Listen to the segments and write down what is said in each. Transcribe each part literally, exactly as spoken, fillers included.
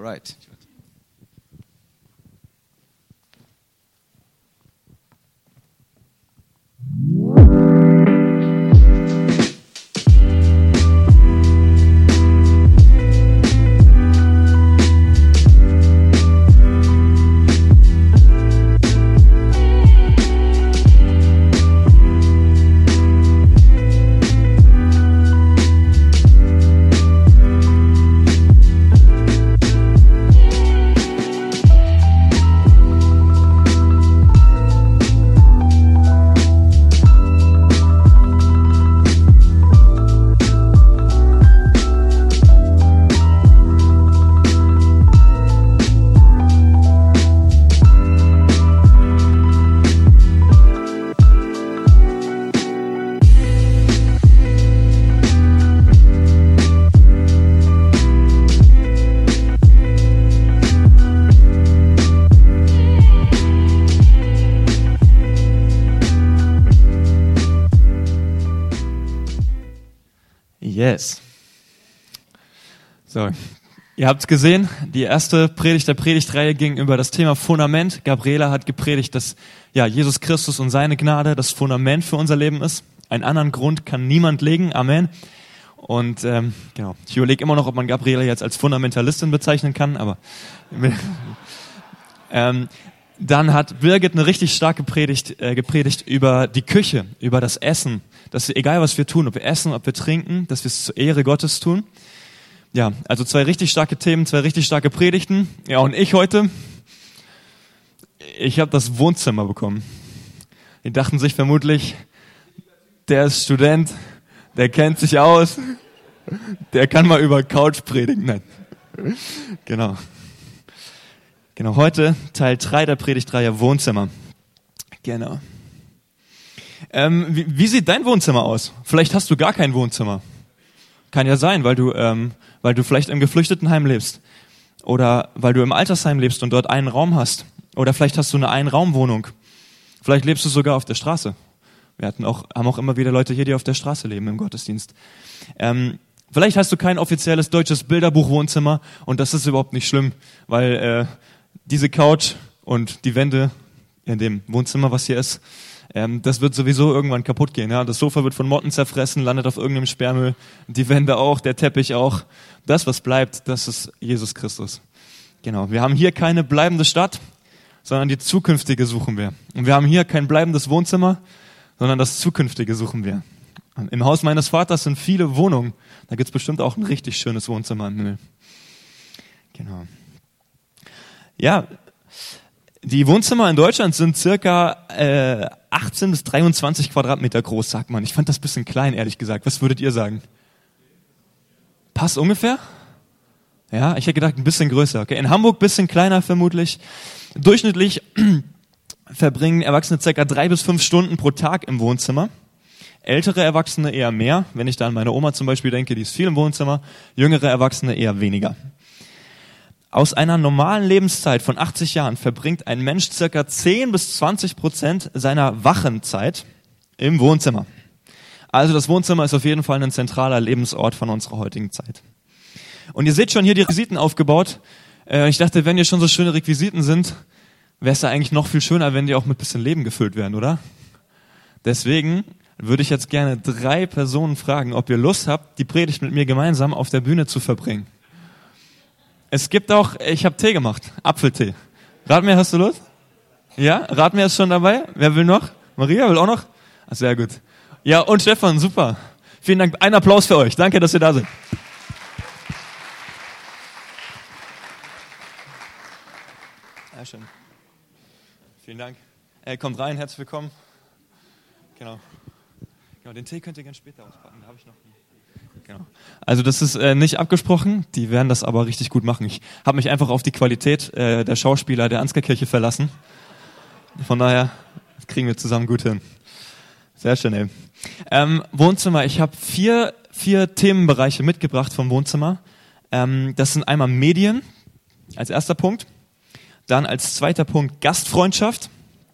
Alright. Yes. So, ihr habt es gesehen, die erste Predigt der Predigtreihe ging über das Thema Fundament. Gabriela hat gepredigt, dass ja Jesus Christus und seine Gnade das Fundament für unser Leben ist. Einen anderen Grund kann niemand legen. Amen. Und ähm, genau, ich überlege immer noch, ob man Gabriela jetzt als Fundamentalistin bezeichnen kann, aber ähm, dann hat Birgit eine richtig starke Predigt äh, gepredigt über die Küche, über das Essen, dass wir, egal was wir tun, ob wir essen, ob wir trinken, dass wir es zur Ehre Gottes tun. Ja, also zwei richtig starke Themen, zwei richtig starke Predigten. Ja, und ich heute, ich habe das Wohnzimmer bekommen. Die dachten sich vermutlich, der ist Student, der kennt sich aus, der kann mal über Couch predigen. Nein, genau. Genau, heute Teil drei der Predigtreihe Wohnzimmer. Genau. Ähm, wie, wie sieht dein Wohnzimmer aus? Vielleicht hast du gar kein Wohnzimmer. Kann ja sein, weil du, ähm, weil du vielleicht im Geflüchtetenheim lebst. Oder weil du im Altersheim lebst und dort einen Raum hast. Oder vielleicht hast du eine Einraumwohnung. Vielleicht lebst du sogar auf der Straße. Wir hatten auch, haben auch immer wieder Leute hier, die auf der Straße leben im Gottesdienst. Ähm, vielleicht hast du kein offizielles deutsches Bilderbuch-Wohnzimmer und das ist überhaupt nicht schlimm, weil äh, diese Couch und die Wände in dem Wohnzimmer, was hier ist, ähm, das wird sowieso irgendwann kaputt gehen. Ja? Das Sofa wird von Motten zerfressen, landet auf irgendeinem Sperrmüll, die Wände auch, der Teppich auch. Das, was bleibt, das ist Jesus Christus. Genau. Wir haben hier keine bleibende Stadt, sondern die zukünftige suchen wir. Und wir haben hier kein bleibendes Wohnzimmer, sondern das zukünftige suchen wir. Im Haus meines Vaters sind viele Wohnungen. Da gibt's bestimmt auch ein richtig schönes Wohnzimmer im Himmel. Genau. Ja, die Wohnzimmer in Deutschland sind circa äh, achtzehn bis dreiundzwanzig Quadratmeter groß, sagt man. Ich fand das ein bisschen klein, ehrlich gesagt. Was würdet ihr sagen? Passt ungefähr? Ja, ich hätte gedacht, ein bisschen größer. Okay, in Hamburg ein bisschen kleiner vermutlich. Durchschnittlich verbringen Erwachsene circa drei bis fünf Stunden pro Tag im Wohnzimmer. Ältere Erwachsene eher mehr. Wenn ich da an meine Oma zum Beispiel denke, die ist viel im Wohnzimmer. Jüngere Erwachsene eher weniger. Aus einer normalen Lebenszeit von achtzig Jahren verbringt ein Mensch circa zehn bis zwanzig Prozent seiner Wachenzeit im Wohnzimmer. Also das Wohnzimmer ist auf jeden Fall ein zentraler Lebensort von unserer heutigen Zeit. Und ihr seht schon hier die Requisiten aufgebaut. Ich dachte, wenn hier schon so schöne Requisiten sind, wäre es ja eigentlich noch viel schöner, wenn die auch mit ein bisschen Leben gefüllt wären, oder? Deswegen würde ich jetzt gerne drei Personen fragen, ob ihr Lust habt, die Predigt mit mir gemeinsam auf der Bühne zu verbringen. Es gibt auch, ich habe Tee gemacht, Apfeltee. Radmir, hast du Lust? Ja, Radmir ist schon dabei. Wer will noch? Maria will auch noch? Ach, sehr gut. Ja, und Stefan, super. Vielen Dank. Ein Applaus für euch. Danke, dass ihr da seid. Ja, schön. Vielen Dank. Äh, kommt rein, herzlich willkommen. Genau. Genau, den Tee könnt ihr gerne später auspacken. Da habe ich noch. Genau. Also das ist äh, nicht abgesprochen, die werden das aber richtig gut machen. Ich habe mich einfach auf die Qualität äh, der Schauspieler der Ansgar-Kirche verlassen. Von daher das kriegen wir zusammen gut hin. Sehr schön, ey. Ähm, Wohnzimmer, ich habe vier, vier Themenbereiche mitgebracht vom Wohnzimmer. Ähm, das sind einmal Medien als erster Punkt, dann als zweiter Punkt Gastfreundschaft,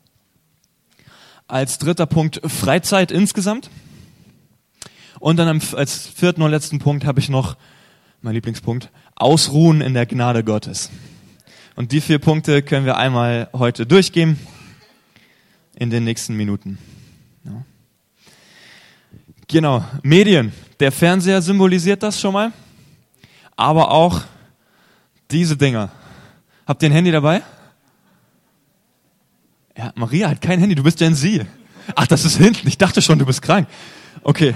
als dritter Punkt Freizeit insgesamt. Und dann als vierten und letzten Punkt habe ich noch mein Lieblingspunkt, ausruhen in der Gnade Gottes. Und die vier Punkte können wir einmal heute durchgehen in den nächsten Minuten. Ja. Genau, Medien. Der Fernseher symbolisiert das schon mal, aber auch diese Dinger. Habt ihr ein Handy dabei? Ja, Maria hat kein Handy, du bist Gen Z. Ach, das ist hinten, ich dachte schon, du bist krank. Okay.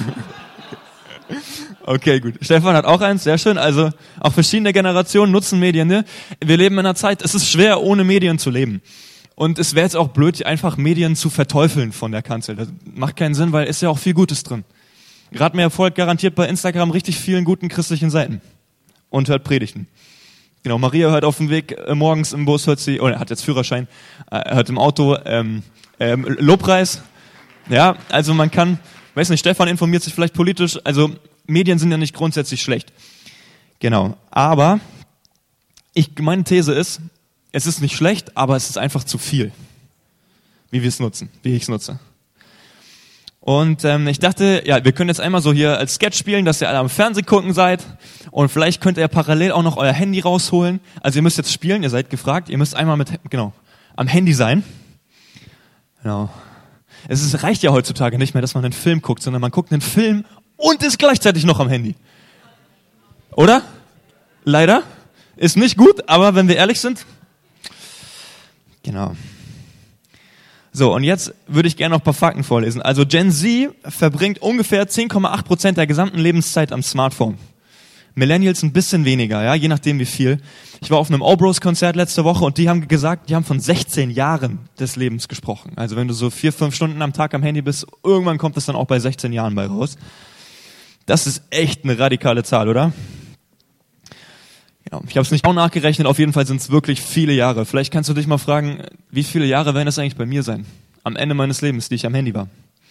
Okay, gut. Stefan hat auch eins, sehr schön. Also auch verschiedene Generationen nutzen Medien. Ne? Wir leben in einer Zeit, es ist schwer, ohne Medien zu leben. Und es wäre jetzt auch blöd, einfach Medien zu verteufeln von der Kanzel. Das macht keinen Sinn, weil ist ja auch viel Gutes drin. Gerade mehr Erfolg garantiert bei Instagram richtig vielen guten christlichen Seiten. Und hört Predigten. Genau, Maria hört auf dem Weg äh, morgens im Bus, hört sie, oder hat jetzt Führerschein, äh, hört im Auto ähm, ähm, Lobpreis. Ja, also man kann, weiß nicht, Stefan informiert sich vielleicht politisch, also Medien sind ja nicht grundsätzlich schlecht. Genau, aber ich, meine These ist, es ist nicht schlecht, aber es ist einfach zu viel, wie wir es nutzen, wie ich es nutze. Und ähm, ich dachte, ja, wir können jetzt einmal so hier als Sketch spielen, dass ihr alle am Fernsehen gucken seid und vielleicht könnt ihr parallel auch noch euer Handy rausholen. Also ihr müsst jetzt spielen, ihr seid gefragt, ihr müsst einmal mit, genau, am Handy sein. Genau. Es ist, reicht ja heutzutage nicht mehr, dass man einen Film guckt, sondern man guckt einen Film und ist gleichzeitig noch am Handy. Oder? Leider. Ist nicht gut, aber wenn wir ehrlich sind. Genau. So, und jetzt würde ich gerne noch ein paar Fakten vorlesen. Also Gen Z verbringt ungefähr zehn Komma acht Prozent der gesamten Lebenszeit am Smartphone. Millennials ein bisschen weniger, ja, je nachdem wie viel. Ich war auf einem O-Bros-Konzert letzte Woche und die haben gesagt, die haben von sechzehn Jahren des Lebens gesprochen. Also wenn du so vier, fünf Stunden am Tag am Handy bist, irgendwann kommt es dann auch bei sechzehn Jahren bei raus. Das ist echt eine radikale Zahl, oder? Ja, ich habe es nicht auch nachgerechnet, auf jeden Fall sind es wirklich viele Jahre. Vielleicht kannst du dich mal fragen, wie viele Jahre werden das eigentlich bei mir sein? Am Ende meines Lebens, die ich am Handy war.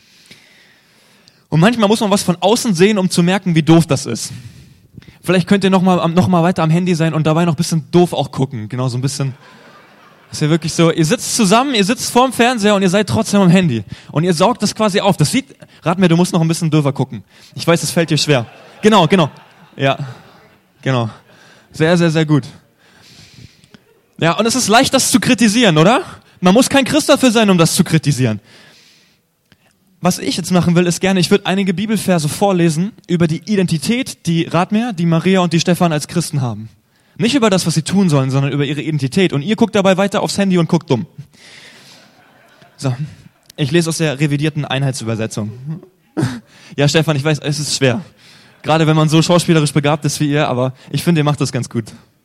Und manchmal muss man was von außen sehen, um zu merken, wie doof das ist. Vielleicht könnt ihr noch mal, noch mal weiter am Handy sein und dabei noch ein bisschen doof auch gucken. Genau, so ein bisschen. Das ist ja wirklich so, ihr sitzt zusammen, ihr sitzt vorm Fernseher und ihr seid trotzdem am Handy. Und ihr saugt das quasi auf. Das sieht, rat mir, du musst noch ein bisschen döver gucken. Ich weiß, es fällt dir schwer. Genau, genau. Ja, genau. Sehr, sehr, sehr gut. Ja, und es ist leicht, das zu kritisieren, oder? Man muss kein Christ dafür sein, um das zu kritisieren. Was ich jetzt machen will, ist gerne, ich würde einige Bibelverse vorlesen über die Identität, die Radmer, die Maria und die Stefan als Christen haben. Nicht über das, was sie tun sollen, sondern über ihre Identität. Und ihr guckt dabei weiter aufs Handy und guckt dumm. So, ich lese aus der revidierten Einheitsübersetzung. Ja, Stefan, ich weiß, es ist schwer. Gerade wenn man so schauspielerisch begabt ist wie ihr, aber ich finde, ihr macht das ganz gut.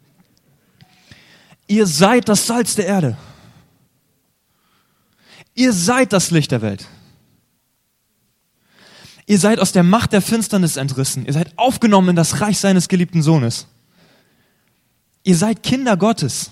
Ihr seid das Salz der Erde. Ihr seid das Licht der Welt. Ihr seid aus der Macht der Finsternis entrissen. Ihr seid aufgenommen in das Reich seines geliebten Sohnes. Ihr seid Kinder Gottes.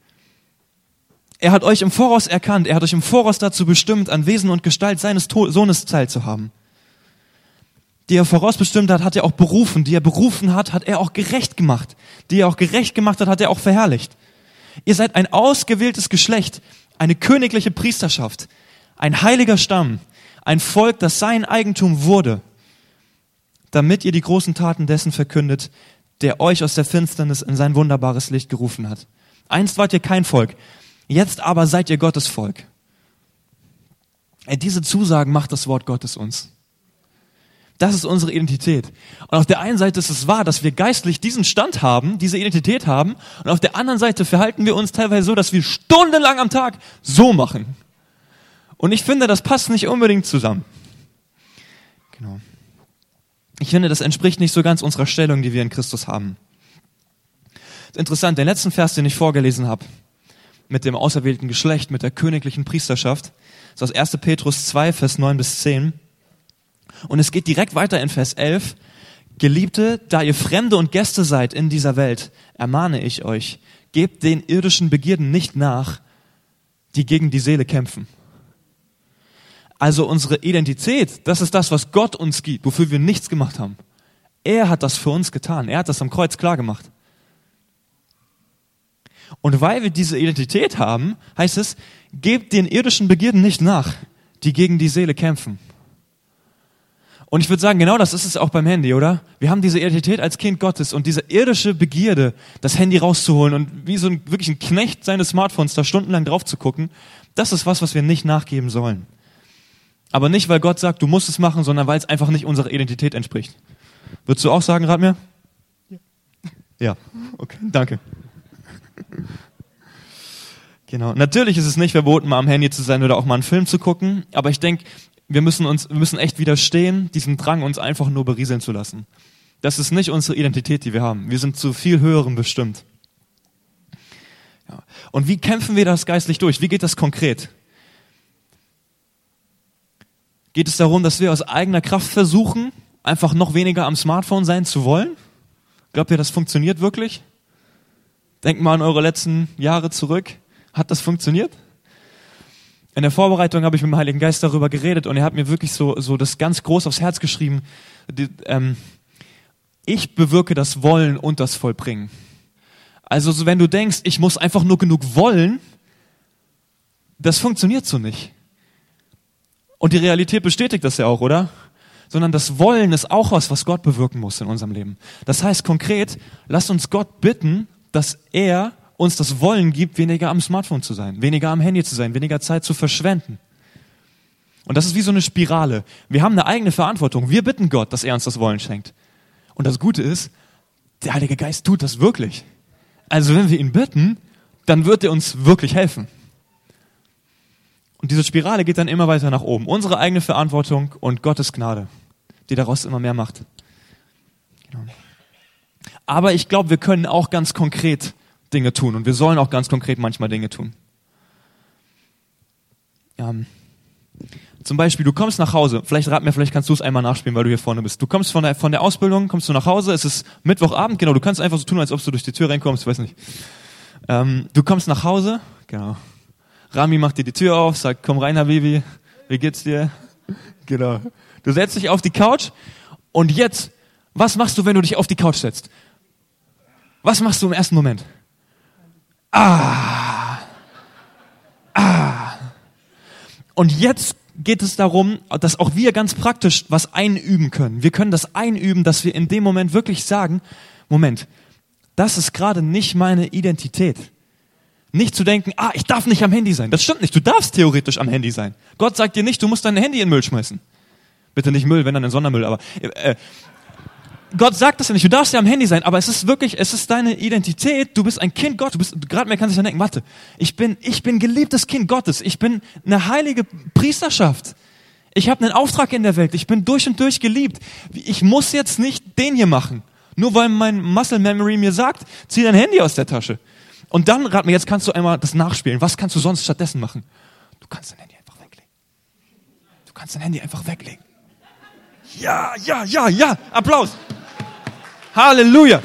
Er hat euch im Voraus erkannt. Er hat euch im Voraus dazu bestimmt, an Wesen und Gestalt seines Sohnes teilzuhaben. Die er vorausbestimmt hat, hat er auch berufen. Die er berufen hat, hat er auch gerecht gemacht. Die er auch gerecht gemacht hat, hat er auch verherrlicht. Ihr seid ein ausgewähltes Geschlecht, eine königliche Priesterschaft, ein heiliger Stamm, ein Volk, das sein Eigentum wurde, damit ihr die großen Taten dessen verkündet, der euch aus der Finsternis in sein wunderbares Licht gerufen hat. Einst wart ihr kein Volk, jetzt aber seid ihr Gottes Volk. Ey, diese Zusagen macht das Wort Gottes uns. Das ist unsere Identität. Und auf der einen Seite ist es wahr, dass wir geistlich diesen Stand haben, diese Identität haben, und auf der anderen Seite verhalten wir uns teilweise so, dass wir stundenlang am Tag so machen. Und ich finde, das passt nicht unbedingt zusammen. Genau. Ich finde, das entspricht nicht so ganz unserer Stellung, die wir in Christus haben. Das ist interessant, der letzten Vers, den ich vorgelesen habe, mit dem auserwählten Geschlecht, mit der königlichen Priesterschaft, ist aus erster Petrus zwei, Vers neun bis zehn. Und es geht direkt weiter in Vers elf. Geliebte, da ihr Fremde und Gäste seid in dieser Welt, ermahne ich euch, gebt den irdischen Begierden nicht nach, die gegen die Seele kämpfen. Also unsere Identität, das ist das, was Gott uns gibt, wofür wir nichts gemacht haben. Er hat das für uns getan. Er hat das am Kreuz klar gemacht. Und weil wir diese Identität haben, heißt es, gebt den irdischen Begierden nicht nach, die gegen die Seele kämpfen. Und ich würde sagen, genau das ist es auch beim Handy, oder? Wir haben diese Identität als Kind Gottes und diese irdische Begierde, das Handy rauszuholen und wie so ein, wirklich ein Knecht seines Smartphones da stundenlang drauf zu gucken, das ist was, was wir nicht nachgeben sollen. Aber nicht, weil Gott sagt, du musst es machen, sondern weil es einfach nicht unserer Identität entspricht. Würdest du auch sagen, Radmir? Ja. Ja, okay, danke. Genau. Natürlich ist es nicht verboten, mal am Handy zu sein oder auch mal einen Film zu gucken, aber ich denke, wir müssen uns, wir müssen echt widerstehen, diesem Drang, uns einfach nur berieseln zu lassen. Das ist nicht unsere Identität, die wir haben. Wir sind zu viel Höherem bestimmt. Ja. Und wie kämpfen wir das geistlich durch? Wie geht das konkret? Geht es darum, dass wir aus eigener Kraft versuchen, einfach noch weniger am Smartphone sein zu wollen? Glaubt ihr, das funktioniert wirklich? Denkt mal an eure letzten Jahre zurück. Hat das funktioniert? In der Vorbereitung habe ich mit dem Heiligen Geist darüber geredet und er hat mir wirklich so, so das ganz groß aufs Herz geschrieben. Die, ähm, ich bewirke das Wollen und das Vollbringen. Also so, wenn du denkst, ich muss einfach nur genug wollen, das funktioniert so nicht. Und die Realität bestätigt das ja auch, oder? Sondern das Wollen ist auch was, was Gott bewirken muss in unserem Leben. Das heißt konkret, lasst uns Gott bitten, dass er uns das Wollen gibt, weniger am Smartphone zu sein, weniger am Handy zu sein, weniger Zeit zu verschwenden. Und das ist wie so eine Spirale. Wir haben eine eigene Verantwortung. Wir bitten Gott, dass er uns das Wollen schenkt. Und das Gute ist, der Heilige Geist tut das wirklich. Also wenn wir ihn bitten, dann wird er uns wirklich helfen. Und diese Spirale geht dann immer weiter nach oben. Unsere eigene Verantwortung und Gottes Gnade, die daraus immer mehr macht. Genau. Aber ich glaube, wir können auch ganz konkret Dinge tun und wir sollen auch ganz konkret manchmal Dinge tun. Ja, zum Beispiel, du kommst nach Hause, vielleicht rat mir, vielleicht kannst du es einmal nachspielen, weil du hier vorne bist. Du kommst von der, von der Ausbildung, kommst du nach Hause, es ist Mittwochabend, genau, du kannst einfach so tun, als ob du durch die Tür reinkommst, ich weiß nicht. Ähm, du kommst nach Hause, genau. Rami macht dir die Tür auf, sagt, komm rein, Habibi, wie geht's dir? Genau. Du setzt dich auf die Couch und jetzt, was machst du, wenn du dich auf die Couch setzt? Was machst du im ersten Moment? Ah, ah. Und jetzt geht es darum, dass auch wir ganz praktisch was einüben können. Wir können das einüben, dass wir in dem Moment wirklich sagen, Moment, das ist gerade nicht meine Identität. Nicht zu denken, ah, ich darf nicht am Handy sein. Das stimmt nicht, du darfst theoretisch am Handy sein. Gott sagt dir nicht, du musst dein Handy in den Müll schmeißen. Bitte nicht Müll, wenn dann in Sondermüll, aber... Äh, Gott sagt das ja nicht, du darfst ja am Handy sein, aber es ist wirklich, es ist deine Identität, du bist ein Kind Gottes, du bist, gerade mehr kannst du sich denken, warte, ich bin, ich bin geliebtes Kind Gottes, ich bin eine heilige Priesterschaft, ich habe einen Auftrag in der Welt, ich bin durch und durch geliebt, ich muss jetzt nicht den hier machen, nur weil mein Muscle Memory mir sagt, zieh dein Handy aus der Tasche. Und dann, rat mir, jetzt kannst du einmal das nachspielen, was kannst du sonst stattdessen machen? Du kannst dein Handy einfach weglegen. Du kannst dein Handy einfach weglegen. Ja, ja, ja, ja, Applaus. Halleluja!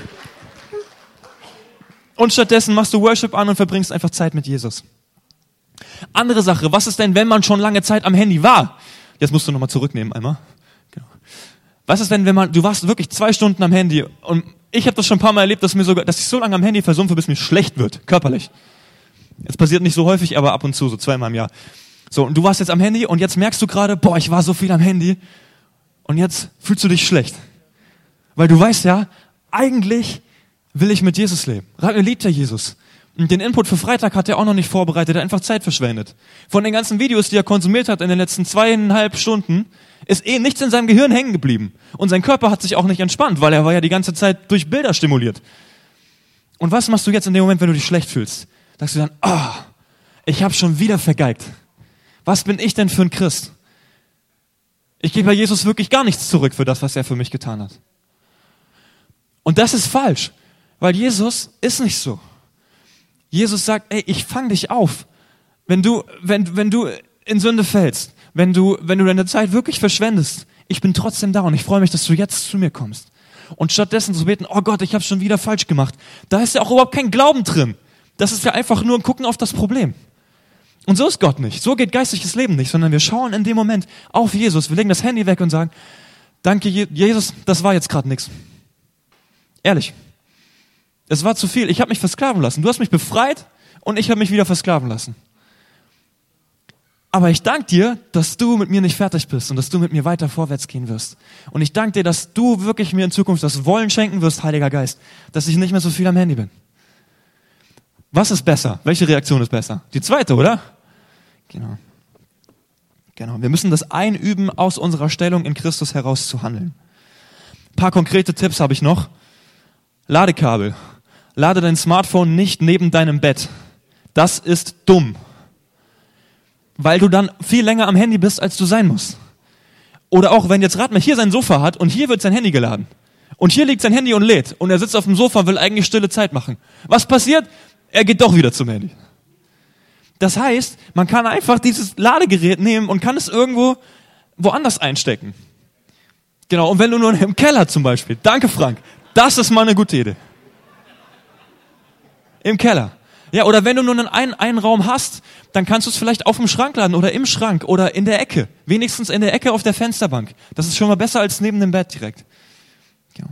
Und stattdessen machst du Worship an und verbringst einfach Zeit mit Jesus. Andere Sache, was ist denn, wenn man schon lange Zeit am Handy war? Jetzt musst du nochmal zurücknehmen einmal. Genau. Was ist denn, wenn man, du warst wirklich zwei Stunden am Handy und ich habe das schon ein paar Mal erlebt, dass mir sogar, dass ich so lange am Handy versumpfe, bis mir schlecht wird, körperlich. Es passiert nicht so häufig, aber ab und zu, so zweimal im Jahr. So, und du warst jetzt am Handy und jetzt merkst du gerade, boah, ich war so viel am Handy und jetzt fühlst du dich schlecht. Weil du weißt ja, eigentlich will ich mit Jesus leben. Radmir liebt ja Jesus. Und den Input für Freitag hat er auch noch nicht vorbereitet, er hat einfach Zeit verschwendet. Von den ganzen Videos, die er konsumiert hat in den letzten zweieinhalb Stunden, ist eh nichts in seinem Gehirn hängen geblieben. Und sein Körper hat sich auch nicht entspannt, weil er war ja die ganze Zeit durch Bilder stimuliert. Und was machst du jetzt in dem Moment, wenn du dich schlecht fühlst? Sagst du dann, ah, oh, ich habe schon wieder vergeigt. Was bin ich denn für ein Christ? Ich gebe bei Jesus wirklich gar nichts zurück für das, was er für mich getan hat. Und das ist falsch, weil Jesus ist nicht so. Jesus sagt, ey, ich fang dich auf. Wenn du, wenn, wenn du in Sünde fällst, wenn du, wenn du deine Zeit wirklich verschwendest, ich bin trotzdem da und ich freue mich, dass du jetzt zu mir kommst. Und stattdessen zu beten, oh Gott, ich habe schon wieder falsch gemacht. Da ist ja auch überhaupt kein Glauben drin. Das ist ja einfach nur ein Gucken auf das Problem. Und so ist Gott nicht. So geht geistliches Leben nicht, sondern wir schauen in dem Moment auf Jesus. Wir legen das Handy weg und sagen, danke Jesus, das war jetzt gerade nichts. Ehrlich, es war zu viel. Ich habe mich versklaven lassen. Du hast mich befreit und ich habe mich wieder versklaven lassen. Aber ich danke dir, dass du mit mir nicht fertig bist und dass du mit mir weiter vorwärts gehen wirst. Und ich danke dir, dass du wirklich mir in Zukunft das Wollen schenken wirst, Heiliger Geist, dass ich nicht mehr so viel am Handy bin. Was ist besser? Welche Reaktion ist besser? Die zweite, oder? Genau. Genau. Wir müssen das einüben, aus unserer Stellung in Christus heraus zu handeln. Ein paar konkrete Tipps habe ich noch. Ladekabel. Lade dein Smartphone nicht neben deinem Bett. Das ist dumm. Weil du dann viel länger am Handy bist, als du sein musst. Oder auch, wenn jetzt Ratmer hier sein Sofa hat und hier wird sein Handy geladen. Und hier liegt sein Handy und lädt. Und er sitzt auf dem Sofa und will eigentlich stille Zeit machen. Was passiert? Er geht doch wieder zum Handy. Das heißt, man kann einfach dieses Ladegerät nehmen und kann es irgendwo woanders einstecken. Genau, und wenn du nur im Keller zum Beispiel, danke Frank, das ist mal eine gute Idee. Im Keller. Ja, oder wenn du nur einen, einen Raum hast, dann kannst du es vielleicht auf dem Schrank laden oder im Schrank oder in der Ecke. Wenigstens in der Ecke auf der Fensterbank. Das ist schon mal besser als neben dem Bett direkt. Ja.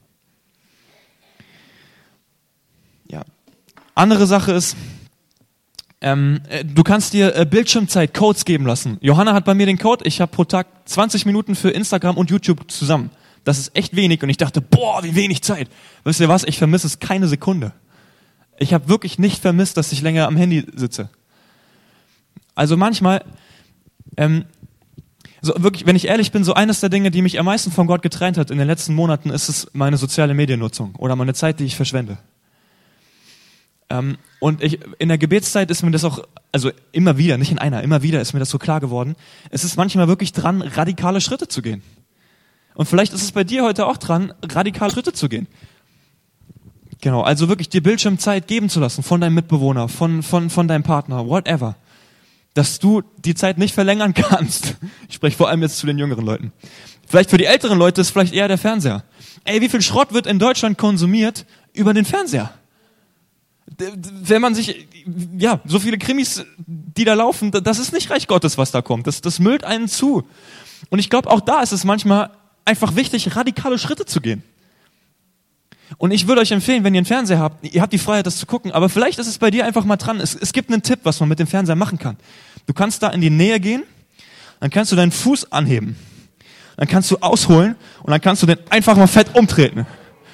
Ja. Andere Sache ist, ähm, du kannst dir äh, Bildschirmzeit Codes geben lassen. Johanna hat bei mir den Code, ich habe pro Tag zwanzig Minuten für Instagram und YouTube zusammen. Das ist echt wenig und ich dachte, boah, wie wenig Zeit. Wisst ihr was, ich vermisse es keine Sekunde. Ich habe wirklich nicht vermisst, dass ich länger am Handy sitze. Also manchmal, ähm, so wirklich, wenn ich ehrlich bin, so eines der Dinge, die mich am meisten von Gott getrennt hat in den letzten Monaten, ist es meine soziale Mediennutzung oder meine Zeit, die ich verschwende. Ähm, und ich, in der Gebetszeit ist mir das auch, also immer wieder, nicht in einer, immer wieder ist mir das so klar geworden. Es ist manchmal wirklich dran, radikale Schritte zu gehen. Und vielleicht ist es bei dir heute auch dran, radikale Schritte zu gehen. Genau, also wirklich dir Bildschirmzeit geben zu lassen von deinem Mitbewohner, von, von, von deinem Partner, whatever. Dass du die Zeit nicht verlängern kannst. Ich spreche vor allem jetzt zu den jüngeren Leuten. Vielleicht für die älteren Leute ist vielleicht eher der Fernseher. Ey, wie viel Schrott wird in Deutschland konsumiert über den Fernseher? Wenn man sich, ja, so viele Krimis, die da laufen, das ist nicht Reich Gottes, was da kommt. Das, das müllt einen zu. Und ich glaube, auch da ist es manchmal einfach wichtig, radikale Schritte zu gehen. Und ich würde euch empfehlen, wenn ihr einen Fernseher habt, ihr habt die Freiheit, das zu gucken, aber vielleicht ist es bei dir einfach mal dran. Es, es gibt einen Tipp, was man mit dem Fernseher machen kann. Du kannst da in die Nähe gehen, dann kannst du deinen Fuß anheben, dann kannst du ausholen und dann kannst du den einfach mal fett umtreten.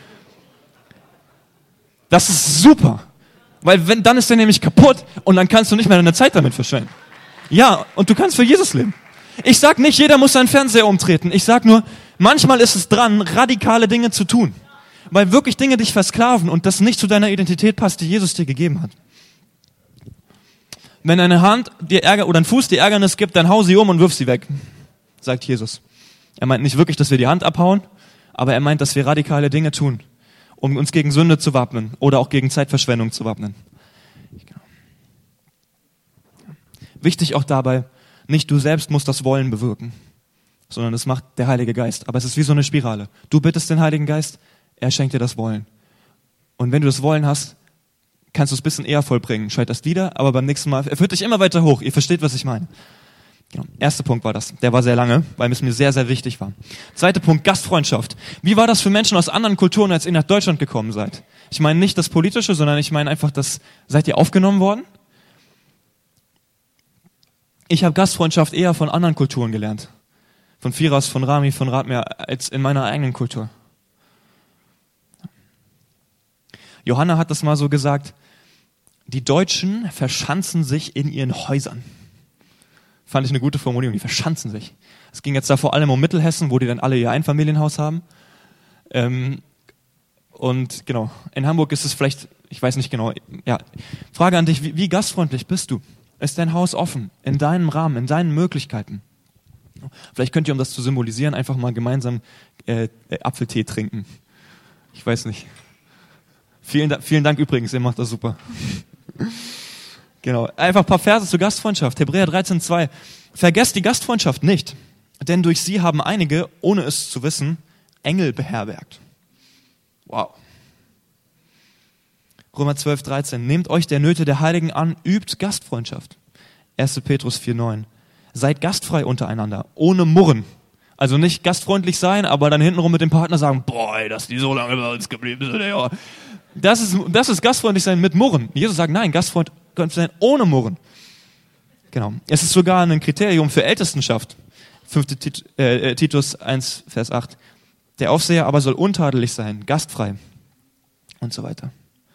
Das ist super, weil wenn, dann ist der nämlich kaputt und dann kannst du nicht mehr deine Zeit damit verschwenden. Ja, und du kannst für Jesus leben. Ich sag nicht, jeder muss seinen Fernseher umtreten. Ich sag nur, manchmal ist es dran, radikale Dinge zu tun. Weil wirklich Dinge dich versklaven und das nicht zu deiner Identität passt, die Jesus dir gegeben hat. Wenn deine Hand dir Ärger oder ein Fuß dir Ärgernis gibt, dann hau sie um und wirf sie weg, sagt Jesus. Er meint nicht wirklich, dass wir die Hand abhauen, aber er meint, dass wir radikale Dinge tun, um uns gegen Sünde zu wappnen oder auch gegen Zeitverschwendung zu wappnen. Genau. Wichtig auch dabei, nicht du selbst musst das Wollen bewirken, sondern das macht der Heilige Geist. Aber es ist wie so eine Spirale. Du bittest den Heiligen Geist, er schenkt dir das Wollen. Und wenn du das Wollen hast, kannst du es ein bisschen eher vollbringen. Scheiterst wieder, aber beim nächsten Mal, er führt dich immer weiter hoch. Ihr versteht, was ich meine. Genau. Erster Punkt war das. Der war sehr lange, weil es mir sehr, sehr wichtig war. Zweiter Punkt, Gastfreundschaft. Wie war das für Menschen aus anderen Kulturen, als ihr nach Deutschland gekommen seid? Ich meine nicht das Politische, sondern ich meine einfach, das, seid ihr aufgenommen worden? Ich habe Gastfreundschaft eher von anderen Kulturen gelernt. Von Firas, von Rami, von Ratmer, als in meiner eigenen Kultur. Johanna hat das mal so gesagt, die Deutschen verschanzen sich in ihren Häusern. Fand ich eine gute Formulierung, die verschanzen sich. Es ging jetzt da vor allem um Mittelhessen, wo die dann alle ihr Einfamilienhaus haben. Ähm, und genau, in Hamburg ist es vielleicht, ich weiß nicht genau, ja. Frage an dich, wie, wie gastfreundlich bist du? Ist dein Haus offen, in deinem Rahmen, in deinen Möglichkeiten? Vielleicht könnt ihr, um das zu symbolisieren, einfach mal gemeinsam äh, Apfeltee trinken. Ich weiß nicht. Vielen, vielen Dank übrigens, ihr macht das super. Genau, einfach ein paar Verse zur Gastfreundschaft. Hebräer dreizehn zwei. Vergesst die Gastfreundschaft nicht, denn durch sie haben einige, ohne es zu wissen, Engel beherbergt. Wow. Römer zwölf dreizehn. Nehmt euch der Nöte der Heiligen an, übt Gastfreundschaft. erster Petrus vier neun. Seid gastfrei untereinander, ohne Murren. Also nicht gastfreundlich sein, aber dann hintenrum mit dem Partner sagen, boah, ey, dass die so lange bei uns geblieben sind, ja. Das ist, das ist gastfreundlich sein mit Murren. Jesus sagt, nein, gastfreundlich sein ohne Murren. Genau. Es ist sogar ein Kriterium für Ältestenschaft. fünfter Tit- äh, Titus eins, Vers acht. Der Aufseher aber soll untadelig sein, gastfrei und so weiter.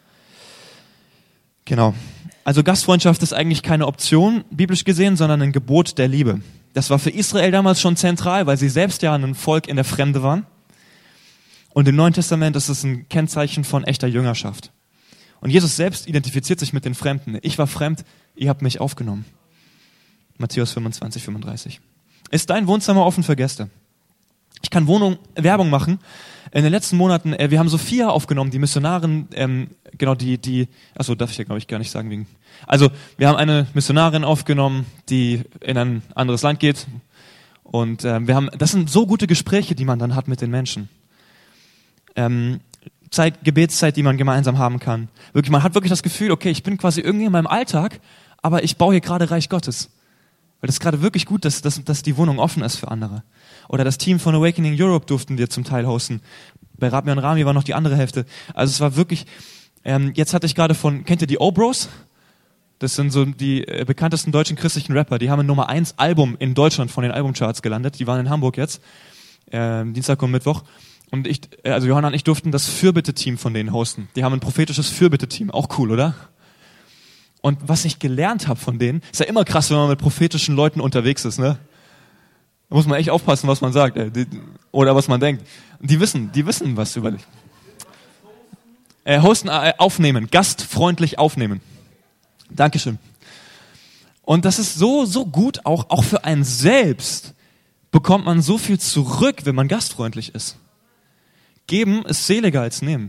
Genau. Also Gastfreundschaft ist eigentlich keine Option, biblisch gesehen, sondern ein Gebot der Liebe. Das war für Israel damals schon zentral, weil sie selbst ja ein Volk in der Fremde waren. Und im Neuen Testament ist es ein Kennzeichen von echter Jüngerschaft. Und Jesus selbst identifiziert sich mit den Fremden. Ich war fremd, ihr habt mich aufgenommen. Matthäus fünfundzwanzig, fünfunddreißig. Ist dein Wohnzimmer offen für Gäste? Ich kann Wohnung, Werbung machen. In den letzten Monaten, äh, wir haben Sophia aufgenommen, die Missionarin, ähm, genau die, die, achso, darf ich ja glaube ich gar nicht sagen wegen. Also wir haben eine Missionarin aufgenommen, die in ein anderes Land geht. Und ähm, wir haben, das sind so gute Gespräche, die man dann hat mit den Menschen. Ähm, Zeit, Gebetszeit, die man gemeinsam haben kann. Wirklich, man hat wirklich das Gefühl, okay, ich bin quasi irgendwie in meinem Alltag, aber ich baue hier gerade Reich Gottes. Weil das ist gerade wirklich gut, dass, dass, dass die Wohnung offen ist für andere. Oder das Team von Awakening Europe durften wir zum Teil hosten. Bei Rabmi und Rami war noch die andere Hälfte. Also es war wirklich, ähm, jetzt hatte ich gerade von, kennt ihr die O-Bros? Das sind so die äh, bekanntesten deutschen christlichen Rapper. Die haben ein Nummer eins Album in Deutschland von den Albumcharts gelandet. Die waren in Hamburg jetzt, äh, Dienstag und Mittwoch. Und ich, äh, also Johanna und ich durften das Fürbitte-Team von denen hosten. Die haben ein prophetisches Fürbitte-Team. Auch cool, oder? Und was ich gelernt habe von denen, ist ja immer krass, wenn man mit prophetischen Leuten unterwegs ist, ne? Da muss man echt aufpassen, was man sagt, ey. Die, oder was man denkt. Die wissen, die wissen was über dich. Äh, hosten, äh, aufnehmen, gastfreundlich aufnehmen. Dankeschön. Und das ist so, so gut, auch, auch für einen selbst bekommt man so viel zurück, wenn man gastfreundlich ist. Geben ist seliger als nehmen.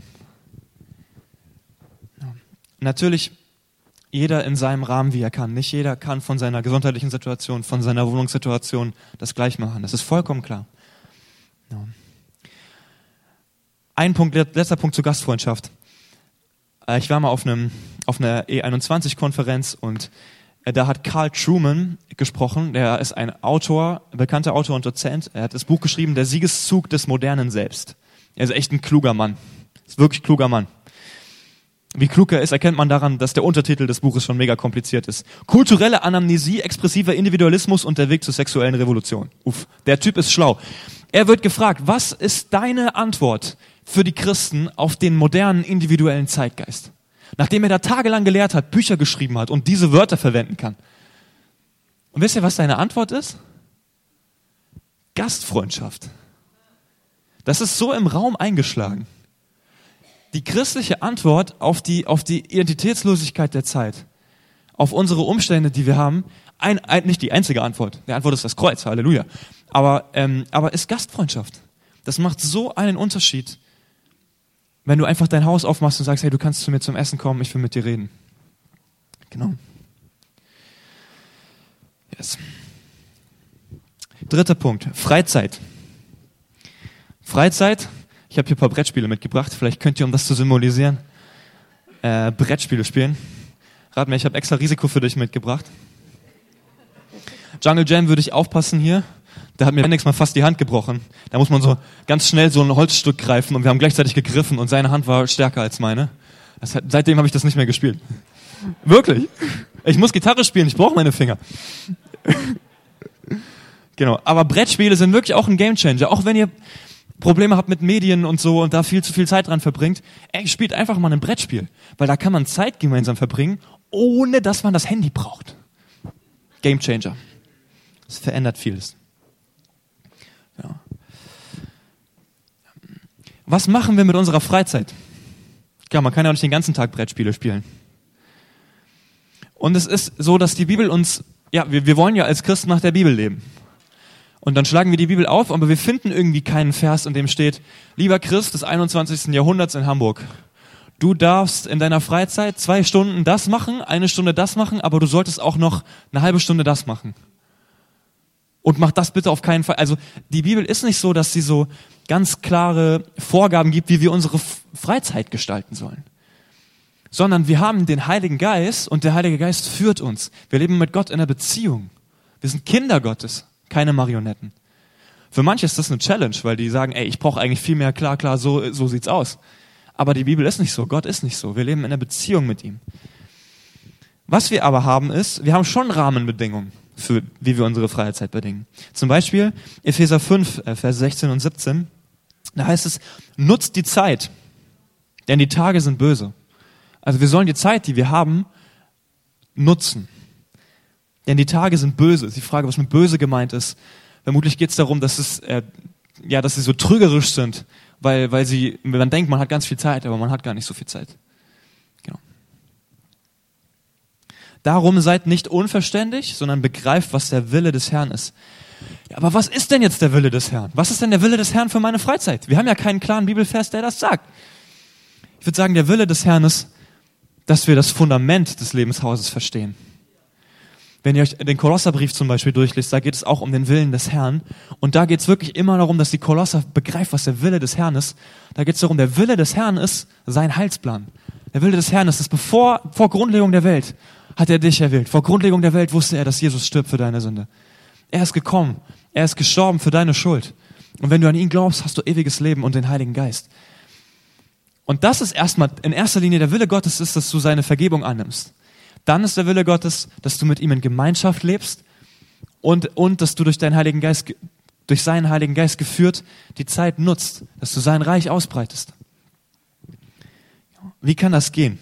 Ja. Natürlich jeder in seinem Rahmen, wie er kann. Nicht jeder kann von seiner gesundheitlichen Situation, von seiner Wohnungssituation das gleich machen. Das ist vollkommen klar. Ja. Ein Punkt, letzter Punkt zur Gastfreundschaft. Ich war mal auf einem auf einer E einundzwanzig-Konferenz und da hat Carl Truman gesprochen. Der ist ein Autor, ein bekannter Autor und Dozent. Er hat das Buch geschrieben, Der Siegeszug des modernen Selbst. Er ist echt ein kluger Mann. Ist wirklich ein kluger Mann. Wie klug er ist, erkennt man daran, dass der Untertitel des Buches schon mega kompliziert ist. Kulturelle Anamnesie, expressiver Individualismus und der Weg zur sexuellen Revolution. Uff, der Typ ist schlau. Er wird gefragt, was ist deine Antwort für die Christen auf den modernen individuellen Zeitgeist? Nachdem er da tagelang gelehrt hat, Bücher geschrieben hat und diese Wörter verwenden kann. Und wisst ihr, was seine Antwort ist? Gastfreundschaft. Das ist so im Raum eingeschlagen. Die christliche Antwort auf die, auf die Identitätslosigkeit der Zeit, auf unsere Umstände, die wir haben, ein, ein, nicht die einzige Antwort. Die Antwort ist das Kreuz, Halleluja. Aber, ähm, aber ist Gastfreundschaft. Das macht so einen Unterschied, wenn du einfach dein Haus aufmachst und sagst, hey, du kannst zu mir zum Essen kommen, ich will mit dir reden. Genau. Yes. Dritter Punkt, Freizeit. Freizeit. Ich habe hier ein paar Brettspiele mitgebracht. Vielleicht könnt ihr, um das zu symbolisieren, äh, Brettspiele spielen. Rat mir, ich habe extra Risiko für dich mitgebracht. Jungle Jam würde ich aufpassen hier. Da hat mir Alex mal fast die Hand gebrochen. Da muss man so ganz schnell so ein Holzstück greifen und wir haben gleichzeitig gegriffen und seine Hand war stärker als meine. Das hat, seitdem habe ich das nicht mehr gespielt. Wirklich. Ich muss Gitarre spielen, ich brauche meine Finger. Genau. Aber Brettspiele sind wirklich auch ein Gamechanger. Auch wenn ihr Probleme habt mit Medien und so und da viel zu viel Zeit dran verbringt, ey, spielt einfach mal ein Brettspiel. Weil da kann man Zeit gemeinsam verbringen, ohne dass man das Handy braucht. Gamechanger. Das verändert vieles. Ja. Was machen wir mit unserer Freizeit? Klar, man kann ja auch nicht den ganzen Tag Brettspiele spielen. Und es ist so, dass die Bibel uns, ja, wir, wir wollen ja als Christen nach der Bibel leben. Und dann schlagen wir die Bibel auf, aber wir finden irgendwie keinen Vers, in dem steht, lieber Christ des einundzwanzigsten Jahrhunderts in Hamburg, du darfst in deiner Freizeit zwei Stunden das machen, eine Stunde das machen, aber du solltest auch noch eine halbe Stunde das machen. Und mach das bitte auf keinen Fall. Also die Bibel ist nicht so, dass sie so ganz klare Vorgaben gibt, wie wir unsere Freizeit gestalten sollen. Sondern wir haben den Heiligen Geist und der Heilige Geist führt uns. Wir leben mit Gott in einer Beziehung. Wir sind Kinder Gottes, keine Marionetten. Für manche ist das eine Challenge, weil die sagen, ey, ich brauche eigentlich viel mehr, klar, klar, so, so sieht's aus. Aber die Bibel ist nicht so, Gott ist nicht so. Wir leben in einer Beziehung mit ihm. Was wir aber haben ist, wir haben schon Rahmenbedingungen, für wie wir unsere Freizeit bedingen. Zum Beispiel Epheser fünf, Vers sechzehn und siebzehn. Da heißt es, nutzt die Zeit, denn die Tage sind böse. Also wir sollen die Zeit, die wir haben, nutzen. Denn die Tage sind böse. Die Frage, was mit böse gemeint ist, vermutlich geht es darum, dass es, äh, ja, dass sie so trügerisch sind, weil, weil sie, man denkt, man hat ganz viel Zeit, aber man hat gar nicht so viel Zeit. Genau. Darum seid nicht unverständig, sondern begreift, was der Wille des Herrn ist. Ja, aber was ist denn jetzt der Wille des Herrn? Was ist denn der Wille des Herrn für meine Freizeit? Wir haben ja keinen klaren Bibelvers, der das sagt. Ich würde sagen, der Wille des Herrn ist, dass wir das Fundament des Lebenshauses verstehen. Wenn ihr euch den Kolosserbrief zum Beispiel durchliest, da geht es auch um den Willen des Herrn. Und da geht es wirklich immer darum, dass die Kolosser begreift, was der Wille des Herrn ist. Da geht es darum, der Wille des Herrn ist sein Heilsplan. Der Wille des Herrn ist, dass bevor, vor Grundlegung der Welt hat er dich erwählt. Vor Grundlegung der Welt wusste er, dass Jesus stirbt für deine Sünde. Er ist gekommen. Er ist gestorben für deine Schuld. Und wenn du an ihn glaubst, hast du ewiges Leben und den Heiligen Geist. Und das ist erstmal, in erster Linie der Wille Gottes ist, dass du seine Vergebung annimmst. Dann ist der Wille Gottes, dass du mit ihm in Gemeinschaft lebst und, und dass du durch deinen Heiligen Geist, durch seinen Heiligen Geist geführt, die Zeit nutzt, dass du sein Reich ausbreitest. Wie kann das gehen?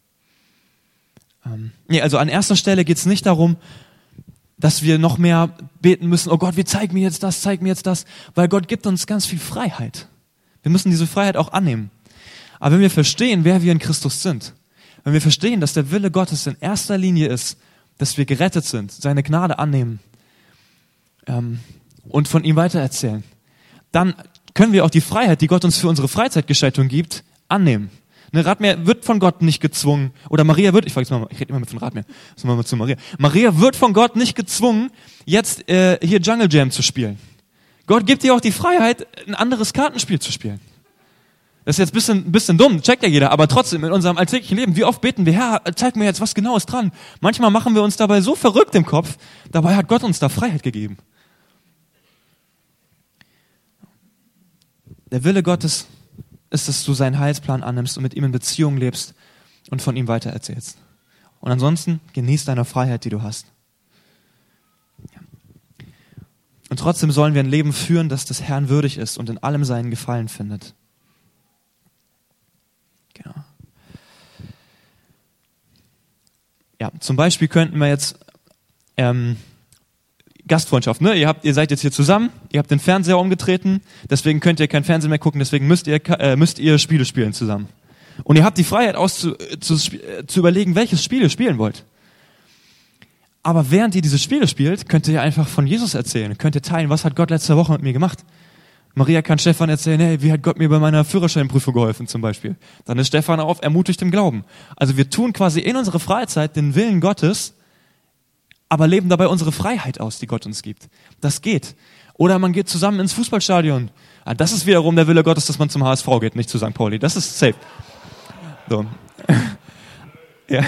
Ähm, nee, also an erster Stelle geht es nicht darum, dass wir noch mehr beten müssen, oh Gott, wie zeig mir jetzt das, zeig mir jetzt das, weil Gott gibt uns ganz viel Freiheit. Wir müssen diese Freiheit auch annehmen. Aber wenn wir verstehen, wer wir in Christus sind, wenn wir verstehen, dass der Wille Gottes in erster Linie ist, dass wir gerettet sind, seine Gnade annehmen ähm, und von ihm weitererzählen, dann können wir auch die Freiheit, die Gott uns für unsere Freizeitgestaltung gibt, annehmen. Ne, Radmir wird von Gott nicht gezwungen, oder Maria wird, ich frage jetzt mal, ich rede immer mit von Radmir, jetzt mal zu Maria. Maria wird von Gott nicht gezwungen, jetzt äh, hier Jungle Jam zu spielen. Gott gibt dir auch die Freiheit, ein anderes Kartenspiel zu spielen. Das ist jetzt ein bisschen, bisschen dumm, checkt ja jeder, aber trotzdem in unserem alltäglichen Leben, wie oft beten wir, Herr, zeig mir jetzt was Genaues dran. Manchmal machen wir uns dabei so verrückt im Kopf, dabei hat Gott uns da Freiheit gegeben. Der Wille Gottes ist, dass du seinen Heilsplan annimmst und mit ihm in Beziehung lebst und von ihm weitererzählst. Und ansonsten genieß deine Freiheit, die du hast. Und trotzdem sollen wir ein Leben führen, das des Herrn würdig ist und in allem seinen Gefallen findet. Genau. Ja, zum Beispiel könnten wir jetzt ähm, Gastfreundschaft, ne? Ihr habt, ihr seid jetzt hier zusammen, ihr habt den Fernseher umgetreten, deswegen könnt ihr kein Fernsehen mehr gucken, deswegen müsst ihr äh, müsst ihr Spiele spielen zusammen. Und ihr habt die Freiheit auszu, zu, zu überlegen, welches Spiel ihr spielen wollt. Aber während ihr diese Spiele spielt, könnt ihr einfach von Jesus erzählen, könnt ihr teilen, was hat Gott letzte Woche mit mir gemacht. Maria kann Stefan erzählen, hey, wie hat Gott mir bei meiner Führerscheinprüfung geholfen zum Beispiel. Dann ist Stefan auf ermutigt im Glauben. Also wir tun quasi in unserer Freizeit den Willen Gottes, aber leben dabei unsere Freiheit aus, die Gott uns gibt. Das geht. Oder man geht zusammen ins Fußballstadion. Ah, das ist wiederum der Wille Gottes, dass man zum H S V geht, nicht zu Sankt Pauli. Das ist safe. So. Ja.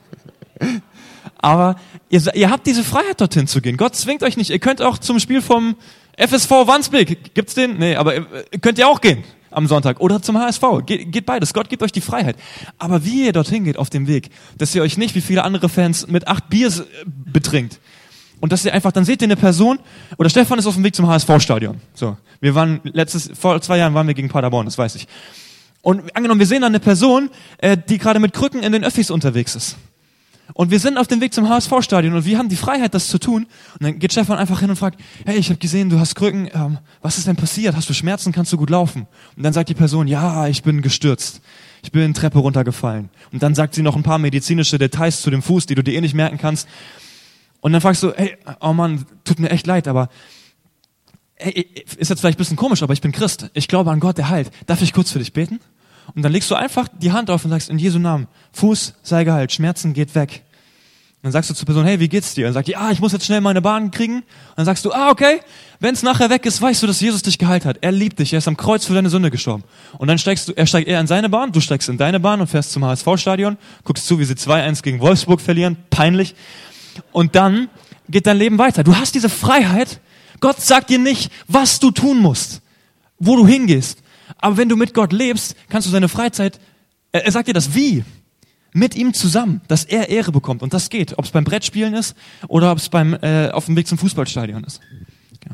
Aber ihr, ihr habt diese Freiheit, dorthin zu gehen. Gott zwingt euch nicht. Ihr könnt auch zum Spiel vom F S V Wandsbek. Gibt's den? Nee, aber ihr könnt ihr auch gehen am Sonntag. Oder zum H S V. Geht, geht beides. Gott gibt euch die Freiheit. Aber wie ihr dorthin geht auf dem Weg, dass ihr euch nicht wie viele andere Fans mit acht Biers betrinkt. Und dass ihr einfach, dann seht ihr eine Person, oder Stefan ist auf dem Weg zum H S V-Stadion. So. Wir waren letztes, vor zwei Jahren waren wir gegen Paderborn, das weiß ich. Und angenommen, wir sehen dann eine Person, äh, die gerade mit Krücken in den Öffis unterwegs ist. Und wir sind auf dem Weg zum H S V-Stadion und wir haben die Freiheit, das zu tun. Und dann geht Stefan einfach hin und fragt, hey, ich habe gesehen, du hast Krücken, ähm, was ist denn passiert? Hast du Schmerzen? Kannst du gut laufen? Und dann sagt die Person, ja, ich bin gestürzt. Ich bin Treppe runtergefallen. Und dann sagt sie noch ein paar medizinische Details zu dem Fuß, die du dir eh nicht merken kannst. Und dann fragst du, hey, oh Mann, tut mir echt leid, aber hey, ist jetzt vielleicht ein bisschen komisch, aber ich bin Christ. Ich glaube an Gott, der heilt. Darf ich kurz für dich beten? Und dann legst du einfach die Hand auf und sagst, in Jesu Namen, Fuß, sei geheilt, Schmerzen geht weg. Und dann sagst du zur Person, hey, wie geht's dir? Und sagt die, ah, ich muss jetzt schnell meine Bahn kriegen. Und dann sagst du, ah, okay, wenn es nachher weg ist, weißt du, dass Jesus dich geheilt hat. Er liebt dich, er ist am Kreuz für deine Sünde gestorben. Und dann steigst du, er steigt er in seine Bahn, du steigst in deine Bahn und fährst zum H S V-Stadion, guckst zu, wie sie zwei eins gegen Wolfsburg verlieren, peinlich. Und dann geht dein Leben weiter. Du hast diese Freiheit. Gott sagt dir nicht, was du tun musst, wo du hingehst. Aber wenn du mit Gott lebst, kannst du seine Freizeit, er, er sagt dir das wie. Mit ihm zusammen, dass er Ehre bekommt. Und das geht, ob es beim Brettspielen ist oder ob es beim äh, auf dem Weg zum Fußballstadion ist. Genau.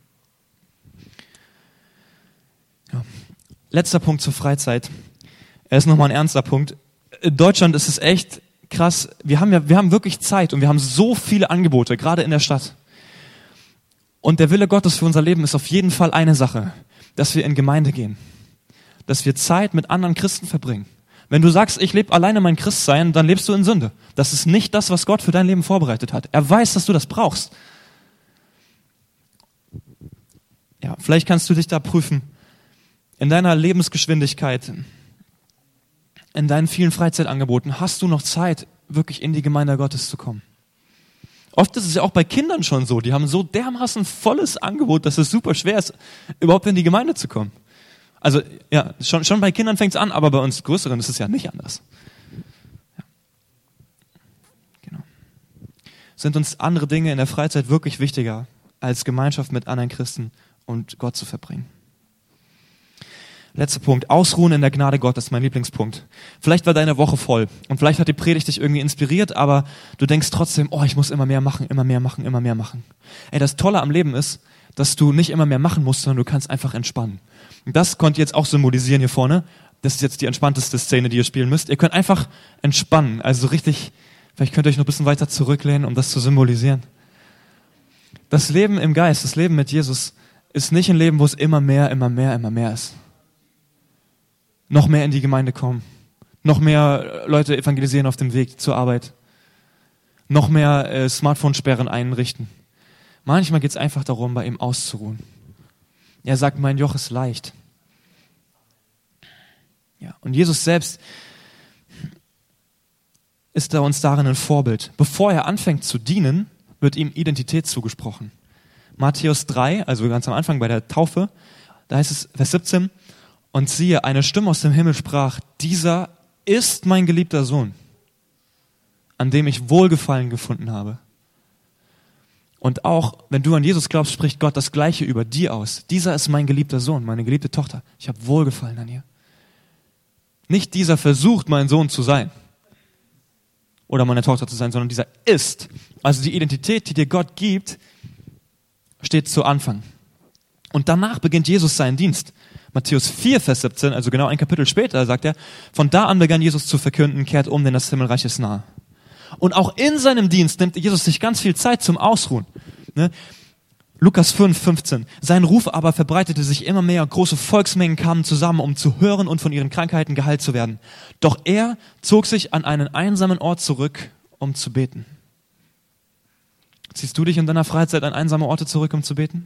Ja. Letzter Punkt zur Freizeit. Er ist nochmal ein ernster Punkt. In Deutschland ist es echt krass. Wir haben ja, wir haben wirklich Zeit und wir haben so viele Angebote, gerade in der Stadt. Und der Wille Gottes für unser Leben ist auf jeden Fall eine Sache, dass wir in Gemeinde gehen. Dass wir Zeit mit anderen Christen verbringen. Wenn du sagst, ich lebe alleine mein Christsein, dann lebst du in Sünde. Das ist nicht das, was Gott für dein Leben vorbereitet hat. Er weiß, dass du das brauchst. Ja, vielleicht kannst du dich da prüfen. In deiner Lebensgeschwindigkeit, in deinen vielen Freizeitangeboten, hast du noch Zeit, wirklich in die Gemeinde Gottes zu kommen? Oft ist es ja auch bei Kindern schon so. Die haben so dermaßen volles Angebot, dass es super schwer ist, überhaupt in die Gemeinde zu kommen. Also ja, schon, schon bei Kindern fängt es an, aber bei uns Größeren ist es ja nicht anders. Ja. Genau. Sind uns andere Dinge in der Freizeit wirklich wichtiger, als Gemeinschaft mit anderen Christen und Gott zu verbringen? Letzter Punkt, Ausruhen in der Gnade Gottes, mein Lieblingspunkt. Vielleicht war deine Woche voll und vielleicht hat die Predigt dich irgendwie inspiriert, aber du denkst trotzdem, oh, ich muss immer mehr machen, immer mehr machen, immer mehr machen. Ey, das Tolle am Leben ist, dass du nicht immer mehr machen musst, sondern du kannst einfach entspannen. Und das könnt ihr jetzt auch symbolisieren hier vorne. Das ist jetzt die entspannteste Szene, die ihr spielen müsst. Ihr könnt einfach entspannen, also richtig, vielleicht könnt ihr euch noch ein bisschen weiter zurücklehnen, um das zu symbolisieren. Das Leben im Geist, das Leben mit Jesus ist nicht ein Leben, wo es immer mehr, immer mehr, immer mehr ist. Noch mehr in die Gemeinde kommen. Noch mehr Leute evangelisieren auf dem Weg zur Arbeit. Noch mehr äh, Smartphone-Sperren einrichten. Manchmal geht es einfach darum, bei ihm auszuruhen. Er sagt, mein Joch ist leicht. Ja, und Jesus selbst ist da uns darin ein Vorbild. Bevor er anfängt zu dienen, wird ihm Identität zugesprochen. Matthäus drei, also ganz am Anfang bei der Taufe, da heißt es, Vers siebzehn, und siehe, eine Stimme aus dem Himmel sprach, dieser ist mein geliebter Sohn, an dem ich Wohlgefallen gefunden habe. Und auch, wenn du an Jesus glaubst, spricht Gott das Gleiche über dir aus. Dieser ist mein geliebter Sohn, meine geliebte Tochter. Ich habe Wohlgefallen an ihr. Nicht dieser versucht, mein Sohn zu sein oder meine Tochter zu sein, sondern dieser ist. Also die Identität, die dir Gott gibt, steht zu Anfang. Und danach beginnt Jesus seinen Dienst. Matthäus vier, Vers siebzehn, also genau ein Kapitel später, sagt er, von da an begann Jesus zu verkünden, kehrt um, denn das Himmelreich ist nahe. Und auch in seinem Dienst nimmt Jesus sich ganz viel Zeit zum Ausruhen. Ne? Lukas fünf, fünfzehn. Sein Ruf aber verbreitete sich immer mehr, große Volksmengen kamen zusammen, um zu hören und von ihren Krankheiten geheilt zu werden. Doch er zog sich an einen einsamen Ort zurück, um zu beten. Ziehst du dich in deiner Freizeit an einsame Orte zurück, um zu beten?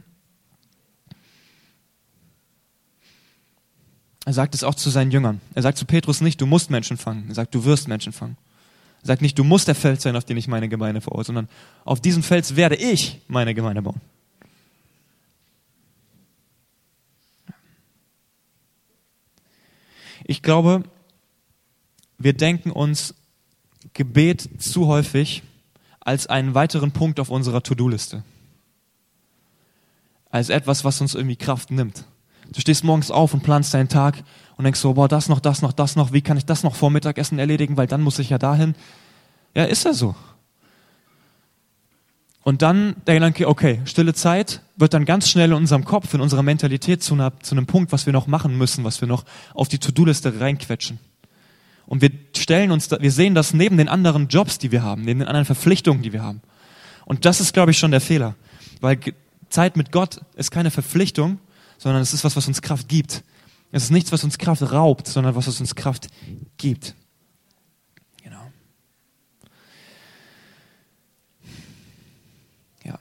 Er sagt es auch zu seinen Jüngern. Er sagt zu Petrus nicht, du musst Menschen fangen. Er sagt, du wirst Menschen fangen. Er sagt nicht, du musst der Fels sein, auf den ich meine Gemeinde baue, sondern auf diesem Fels werde ich meine Gemeinde bauen. Ich glaube, wir denken uns Gebet zu häufig als einen weiteren Punkt auf unserer To-Do-Liste. Als etwas, was uns irgendwie Kraft nimmt. Du stehst morgens auf und planst deinen Tag und denkst so, boah, das noch, das noch, das noch, wie kann ich das noch vor Mittagessen erledigen, weil dann muss ich ja dahin. Ja, ist ja so. Und dann der Gedanke, okay, stille Zeit wird dann ganz schnell in unserem Kopf, in unserer Mentalität zu, einer, zu einem Punkt, was wir noch machen müssen, was wir noch auf die To-Do-Liste reinquetschen. Und wir stellen uns, da, wir sehen das neben den anderen Jobs, die wir haben, neben den anderen Verpflichtungen, die wir haben. Und das ist, glaube ich, schon der Fehler. Weil Zeit mit Gott ist keine Verpflichtung, sondern es ist was, was uns Kraft gibt. Es ist nichts, was uns Kraft raubt, sondern was, was uns Kraft gibt. Genau. Ja.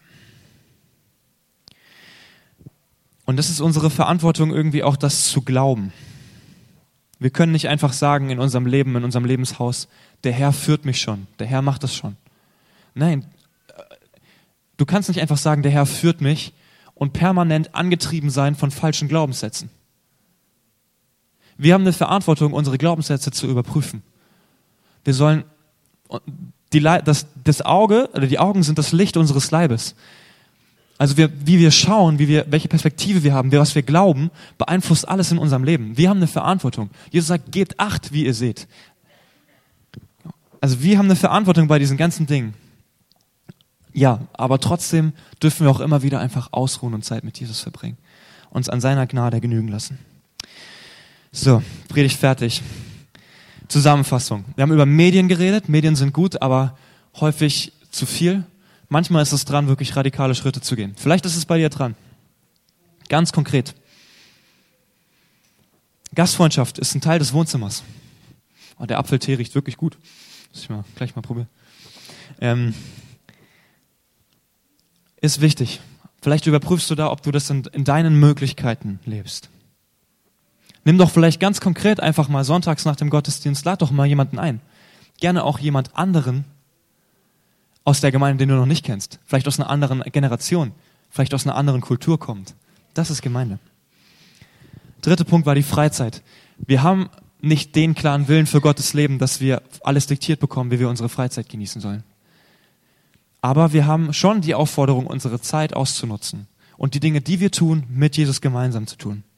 Und das ist unsere Verantwortung, irgendwie auch das zu glauben. Wir können nicht einfach sagen in unserem Leben, in unserem Lebenshaus, der Herr führt mich schon, der Herr macht das schon. Nein, du kannst nicht einfach sagen, der Herr führt mich und permanent angetrieben sein von falschen Glaubenssätzen. Wir haben eine Verantwortung, unsere Glaubenssätze zu überprüfen. Wir sollen, die, das, das Auge, oder die Augen sind das Licht unseres Leibes. Also wir, wie wir schauen, wie wir, welche Perspektive wir haben, was wir glauben, beeinflusst alles in unserem Leben. Wir haben eine Verantwortung. Jesus sagt, gebt Acht, wie ihr seht. Also wir haben eine Verantwortung bei diesen ganzen Dingen. Ja, aber trotzdem dürfen wir auch immer wieder einfach ausruhen und Zeit mit Jesus verbringen. Uns an seiner Gnade genügen lassen. So, Predigt fertig. Zusammenfassung. Wir haben über Medien geredet. Medien sind gut, aber häufig zu viel. Manchmal ist es dran, wirklich radikale Schritte zu gehen. Vielleicht ist es bei dir dran. Ganz konkret. Gastfreundschaft ist ein Teil des Wohnzimmers. Oh, der Apfeltee riecht wirklich gut. Muss ich mal gleich mal probieren. Ähm, ist wichtig. Vielleicht überprüfst du da, ob du das in, in deinen Möglichkeiten lebst. Nimm doch vielleicht ganz konkret einfach mal sonntags nach dem Gottesdienst, lad doch mal jemanden ein. Gerne auch jemand anderen aus der Gemeinde, den du noch nicht kennst. Vielleicht aus einer anderen Generation. Vielleicht aus einer anderen Kultur kommt. Das ist Gemeinde. Dritter Punkt war die Freizeit. Wir haben nicht den klaren Willen für Gottes Leben, dass wir alles diktiert bekommen, wie wir unsere Freizeit genießen sollen. Aber wir haben schon die Aufforderung, unsere Zeit auszunutzen und die Dinge, die wir tun, mit Jesus gemeinsam zu tun.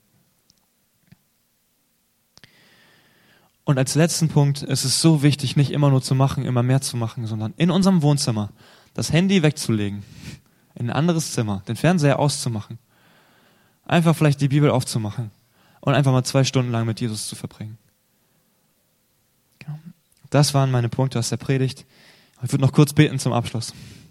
Und als letzten Punkt ist es so wichtig, nicht immer nur zu machen, immer mehr zu machen, sondern in unserem Wohnzimmer das Handy wegzulegen, in ein anderes Zimmer, den Fernseher auszumachen, einfach vielleicht die Bibel aufzumachen und einfach mal zwei Stunden lang mit Jesus zu verbringen. Das waren meine Punkte aus der Predigt. Ich würde noch kurz beten zum Abschluss.